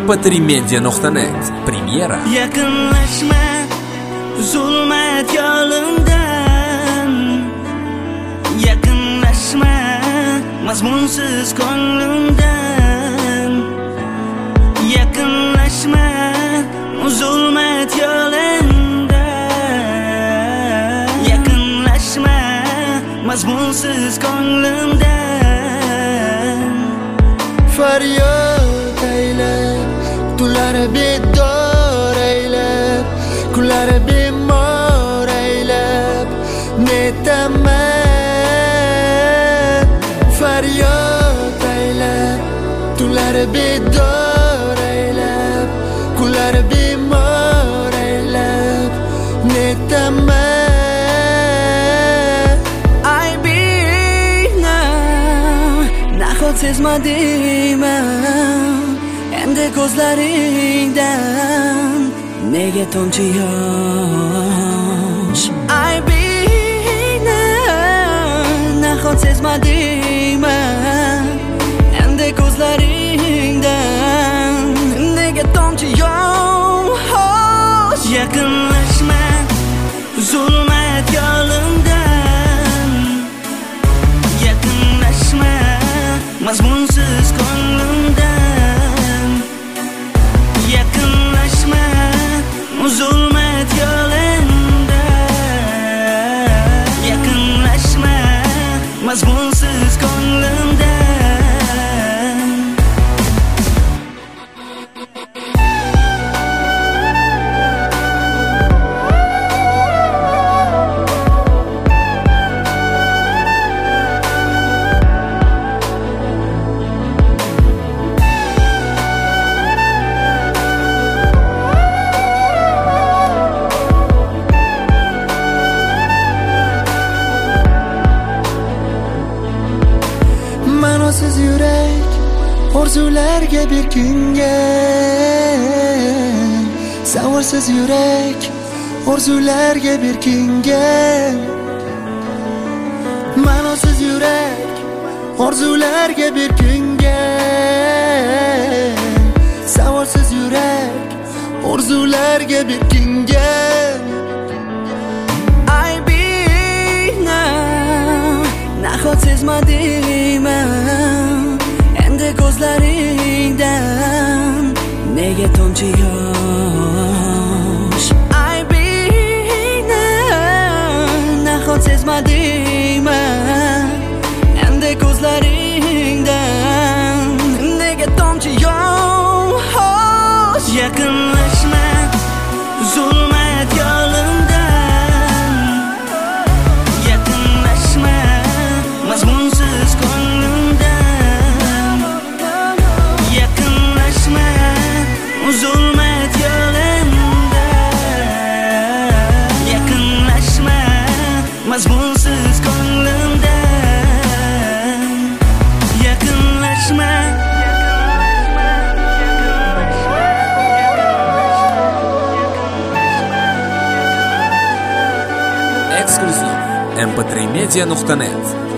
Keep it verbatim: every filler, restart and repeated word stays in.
em p три media nuqta net Premyera. Yaqinlashma zulmat yo'limdan, yaqinlashma mazmunsiz ko'nglimdan, yaqinlashma zulmat yo'limdan, yaqinlashma mazmunsiz ko'nglimdan. Faryod aylab, tunlar bedor aylab, kunlar bemor aylab netaman. Faryod aylab, tunlar bedor aylab, kunlar bemor aylab netaman. Aybingni nahot sezmadingman, endi ko'zlaringdan nega tomchi yosh? Aybingni nahot sezmadingman, endi ko'zlaringdan nega tomchi yosh? Yaqinlashma zulmat yo'limdan, yaqinlashma mazmunsiz ko'nglimdan, yaqinlashma zulmat yo'limdan, yaqinlashma mazmunsiz ko'nglimdan. Ma'nosiz yurak orzularga berkingan, savorsiz yurak orzularga berkingan. Ma'nosiz yurak orzularga berkingan, savorsiz yurak orzularga berkingan. Aybingni nahot sezmadingman, endi ko'zlaringdan nega tomchi yosh? Aybingni nahot sezmadingman, endi ko'zlaringdan nega tomchi yosh? Yaqinlashma zulmat yo'limdan, yaqinlashma mazmunsiz ko'nglimdan, yaqinlashma zulmat yo'limdan, yaqinlashma mazmunsiz ko'nglimdan, yaqinlashma. Eksklyuziv em p три media nuqta net